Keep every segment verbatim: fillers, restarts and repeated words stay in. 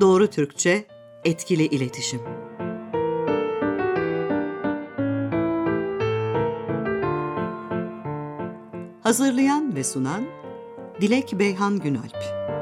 Doğru Türkçe, etkili iletişim. Hazırlayan ve sunan Dilek Beyhan Günalp.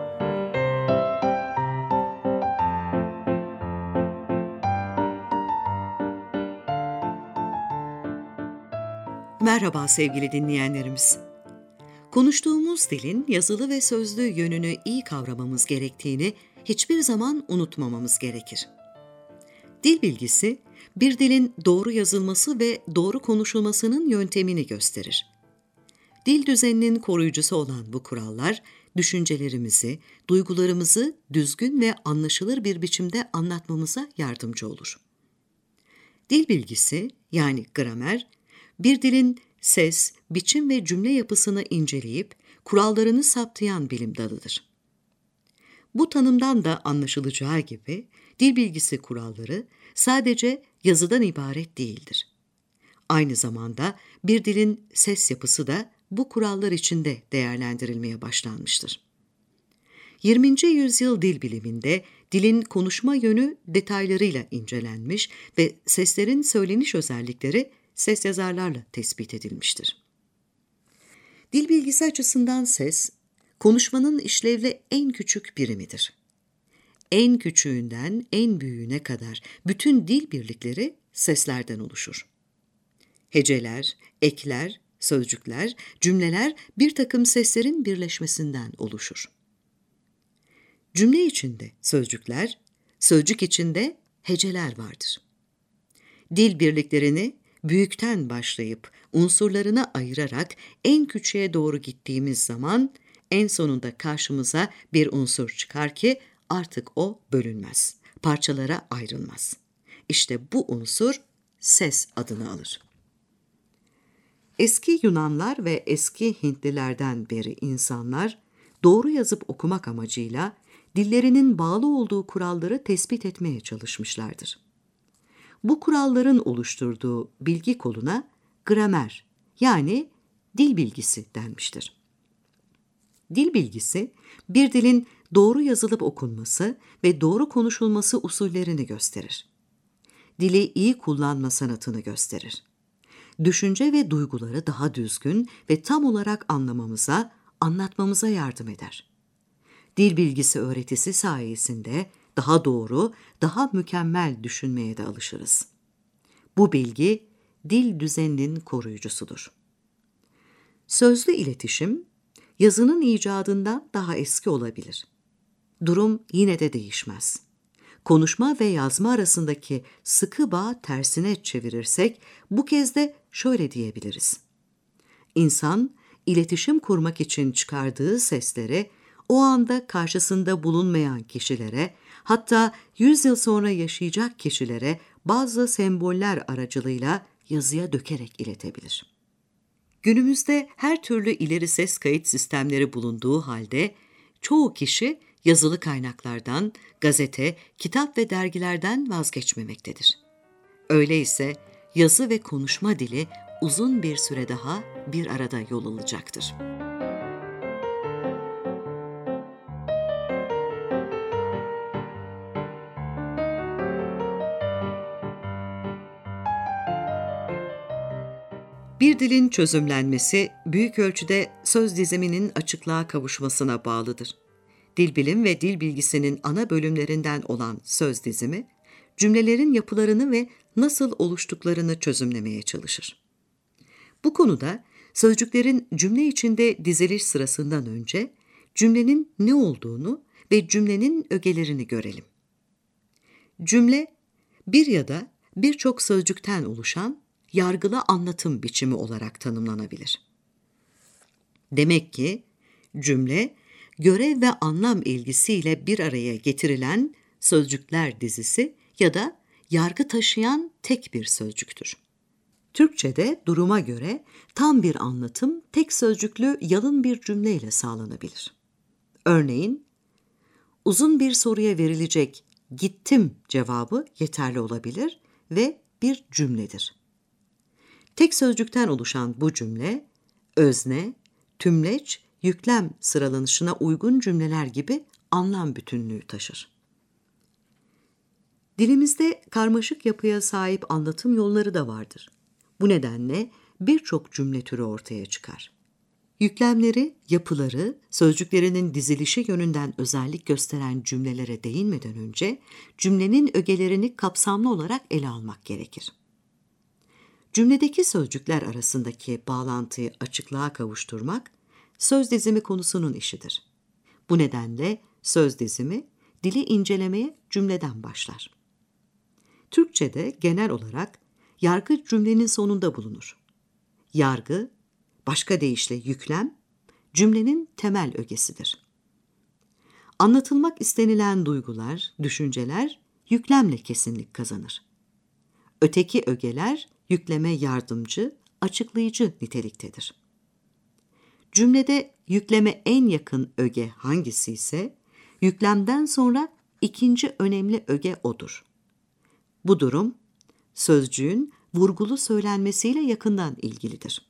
Merhaba sevgili dinleyenlerimiz. Konuştuğumuz dilin yazılı ve sözlü yönünü iyi kavramamız gerektiğini hiçbir zaman unutmamamız gerekir. Dil bilgisi, bir dilin doğru yazılması ve doğru konuşulmasının yöntemini gösterir. Dil düzeninin koruyucusu olan bu kurallar, düşüncelerimizi, duygularımızı düzgün ve anlaşılır bir biçimde anlatmamıza yardımcı olur. Dil bilgisi, yani gramer, bir dilin ses, biçim ve cümle yapısını inceleyip kurallarını saptayan bilim dalıdır. Bu tanımdan da anlaşılacağı gibi dil bilgisi kuralları sadece yazıdan ibaret değildir. Aynı zamanda bir dilin ses yapısı da bu kurallar içinde değerlendirilmeye başlanmıştır. yirminci yüzyıl dil biliminde dilin konuşma yönü detaylarıyla incelenmiş ve seslerin söyleniş özellikleri ses yazarlarla tespit edilmiştir. Dil bilgisi açısından ses, konuşmanın işlevli en küçük birimidir. En küçüğünden en büyüğüne kadar bütün dil birlikleri seslerden oluşur. Heceler, ekler, sözcükler, cümleler bir takım seslerin birleşmesinden oluşur. Cümle içinde sözcükler, sözcük içinde heceler vardır. Dil birliklerini büyükten başlayıp unsurlarına ayırarak en küçüğe doğru gittiğimiz zaman en sonunda karşımıza bir unsur çıkar ki artık o bölünmez, parçalara ayrılmaz. İşte bu unsur ses adını alır. Eski Yunanlar ve eski Hintlilerden beri insanlar doğru yazıp okumak amacıyla dillerinin bağlı olduğu kuralları tespit etmeye çalışmışlardır. Bu kuralların oluşturduğu bilgi koluna gramer, yani dil bilgisi denmiştir. Dil bilgisi, bir dilin doğru yazılıp okunması ve doğru konuşulması usullerini gösterir. Dili iyi kullanma sanatını gösterir. Düşünce ve duyguları daha düzgün ve tam olarak anlamamıza, anlatmamıza yardım eder. Dil bilgisi öğretisi sayesinde daha doğru, daha mükemmel düşünmeye de alışırız. Bu bilgi, dil düzeninin koruyucusudur. Sözlü iletişim, yazının icadından daha eski olabilir. Durum yine de değişmez. Konuşma ve yazma arasındaki sıkı bağ tersine çevirirsek, bu kez de şöyle diyebiliriz. İnsan, iletişim kurmak için çıkardığı sesleri, o anda karşısında bulunmayan kişilere, hatta yüz yıl sonra yaşayacak kişilere bazı semboller aracılığıyla yazıya dökerek iletebilir. Günümüzde her türlü ileri ses kayıt sistemleri bulunduğu halde çoğu kişi yazılı kaynaklardan, gazete, kitap ve dergilerden vazgeçmemektedir. Öyleyse yazı ve konuşma dili uzun bir süre daha bir arada yol alacaktır. Bir dilin çözümlenmesi büyük ölçüde söz diziminin açıklığa kavuşmasına bağlıdır. Dil bilim ve dil bilgisinin ana bölümlerinden olan söz dizimi, cümlelerin yapılarını ve nasıl oluştuklarını çözümlemeye çalışır. Bu konuda sözcüklerin cümle içinde diziliş sırasından önce cümlenin ne olduğunu ve cümlenin ögelerini görelim. Cümle, bir ya da birçok sözcükten oluşan yargılı anlatım biçimi olarak tanımlanabilir. Demek ki cümle, görev ve anlam ilgisiyle bir araya getirilen sözcükler dizisi ya da yargı taşıyan tek bir sözcüktür. Türkçe'de duruma göre tam bir anlatım tek sözcüklü yalın bir cümleyle sağlanabilir. Örneğin, uzun bir soruya verilecek gittim cevabı yeterli olabilir ve bir cümledir. Tek sözcükten oluşan bu cümle, özne, tümleç, yüklem sıralanışına uygun cümleler gibi anlam bütünlüğü taşır. Dilimizde karmaşık yapıya sahip anlatım yolları da vardır. Bu nedenle birçok cümle türü ortaya çıkar. Yüklemleri, yapıları, sözcüklerinin dizilişi yönünden özellik gösteren cümlelere değinmeden önce cümlenin ögelerini kapsamlı olarak ele almak gerekir. Cümledeki sözcükler arasındaki bağlantıyı açıklığa kavuşturmak, söz dizimi konusunun işidir. Bu nedenle söz dizimi, dili incelemeye cümleden başlar. Türkçe'de genel olarak yargı cümlenin sonunda bulunur. Yargı, başka deyişle yüklem, cümlenin temel ögesidir. Anlatılmak istenilen duygular, düşünceler yüklemle kesinlik kazanır. Öteki ögeler yükleme yardımcı, açıklayıcı niteliktedir. Cümlede yükleme en yakın öge hangisi ise, yüklemden sonra ikinci önemli öge odur. Bu durum, sözcüğün vurgulu söylenmesiyle yakından ilgilidir.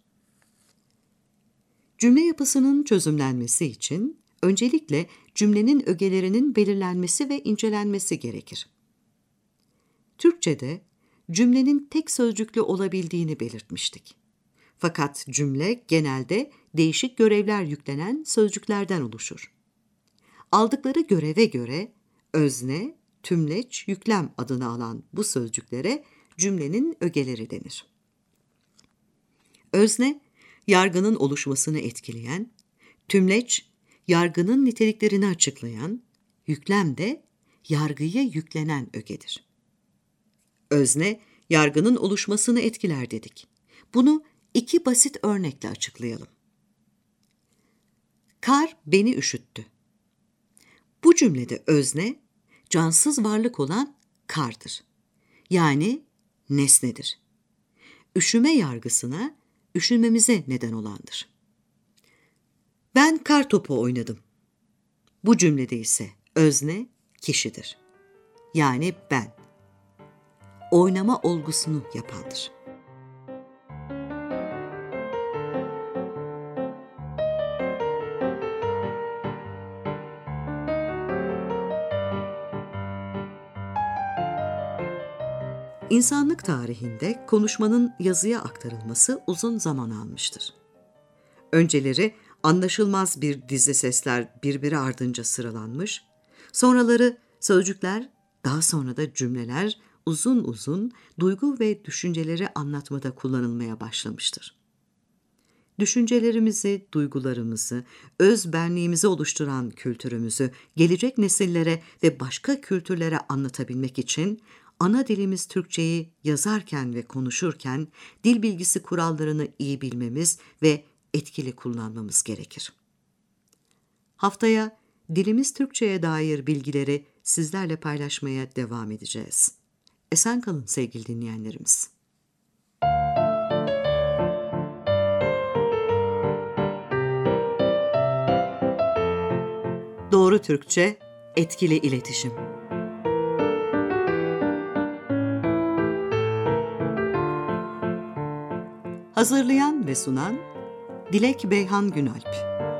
Cümle yapısının çözümlenmesi için öncelikle cümlenin ögelerinin belirlenmesi ve incelenmesi gerekir. Türkçe'de cümlenin tek sözcüklü olabildiğini belirtmiştik. Fakat cümle genelde değişik görevler yüklenen sözcüklerden oluşur. Aldıkları göreve göre özne, tümleç, yüklem adını alan bu sözcüklere cümlenin ögeleri denir. Özne, yargının oluşmasını etkileyen, tümleç, yargının niteliklerini açıklayan, yüklem de yargıya yüklenen ögedir. Özne, yargının oluşmasını etkiler dedik. Bunu iki basit örnekle açıklayalım. Kar beni üşüttü. Bu cümlede özne, cansız varlık olan kardır. Yani nesnedir. Üşüme yargısına, üşümemize neden olandır. Ben kar topu oynadım. Bu cümlede ise özne kişidir. Yani ben. Oynama olgusunu yapandır. İnsanlık tarihinde konuşmanın yazıya aktarılması uzun zaman almıştır. Önceleri anlaşılmaz bir dizi sesler birbiri ardınca sıralanmış, sonraları sözcükler, daha sonra da cümleler uzun uzun duygu ve düşünceleri anlatmada kullanılmaya başlamıştır. Düşüncelerimizi, duygularımızı, öz benliğimizi oluşturan kültürümüzü gelecek nesillere ve başka kültürlere anlatabilmek için ana dilimiz Türkçeyi yazarken ve konuşurken dil bilgisi kurallarını iyi bilmemiz ve etkili kullanmamız gerekir. Haftaya dilimiz Türkçe'ye dair bilgileri sizlerle paylaşmaya devam edeceğiz. Esen kalın sevgili dinleyenlerimiz. Doğru Türkçe, etkili iletişim. Hazırlayan ve sunan Dilek Beyhan Günalp.